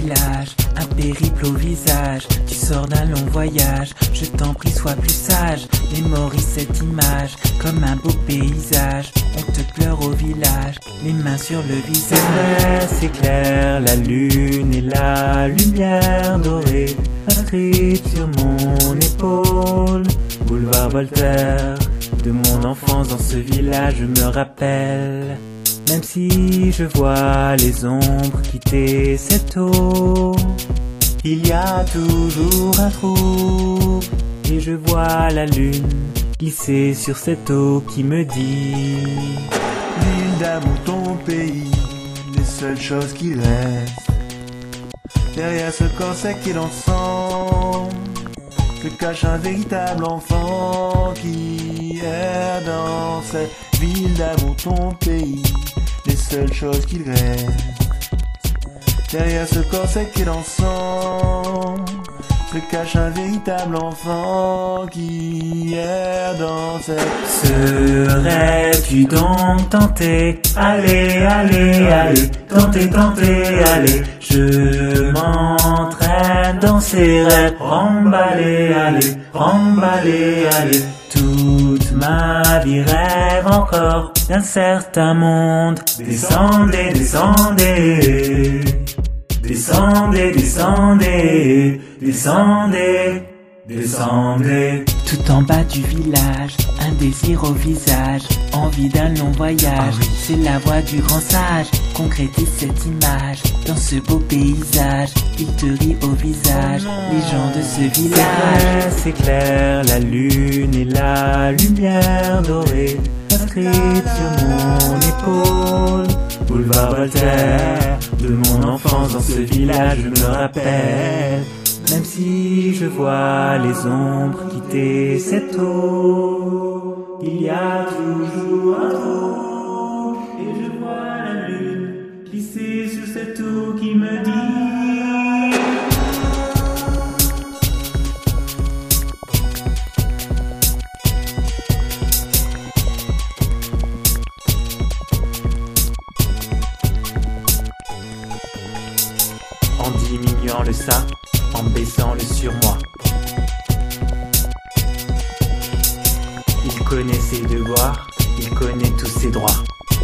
village, un périple au visage. Tu sors d'un long voyage, je t'en prie sois plus sage. Mémorise cette image, comme un beau paysage. On te pleure au village, les mains sur le visage. C'est clair, la lune et la lumière dorée inscrite sur mon épaule. Boulevard Voltaire, de mon enfance dans ce village je me rappelle. Même si je vois les ombres quitter cette eau, il y a toujours un trou. Et je vois la lune glisser sur cette eau qui me dit: L'île d'amour, ton pays, les seules choses qui restent derrière ce corps sec et dansant, que cache un véritable enfant qui erre dans cette ville d'amour, ton pays, les seules choses qu'il reste derrière ce corps sec et dansant, que cache un véritable enfant qui erre dans cette... Serais-tu donc tenté? Allez, allez, allez, tentez, tentez, allez. Je m'entraîne dans ces rêves, remballer, allez, remballer, allez. Toute ma vie rêve encore d'un certain monde. Descendez, descendez, descendez, descendez, descendez, descendez. Tout en bas du village, un désir au visage, envie d'un long voyage. C'est la voix du grand sage, concrétise cette image. Dans ce beau paysage, il te rit au visage, les gens de ce village. C'est clair, la lune et la lumière dorée inscrite sur mon épaule. Boulevard Voltaire, de mon enfance dans ce village je me rappelle. Même si je vois les ombres quitter cette eau, il y a toujours un trou. Et je vois la lune glisser sur cette eau qui me dit: en diminuant le ça, en baissant le surmoi. Il connaît ses devoirs, il connaît tous ses droits.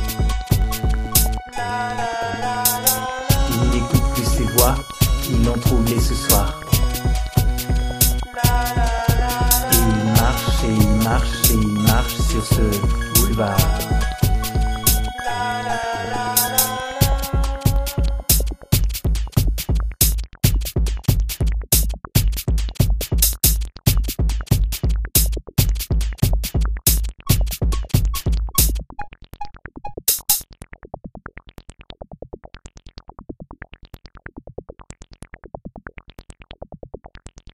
Il n'écoute plus ses voix qui l'ont troublé ce soir. Et il marche et il marche et il marche sur ce boulevard.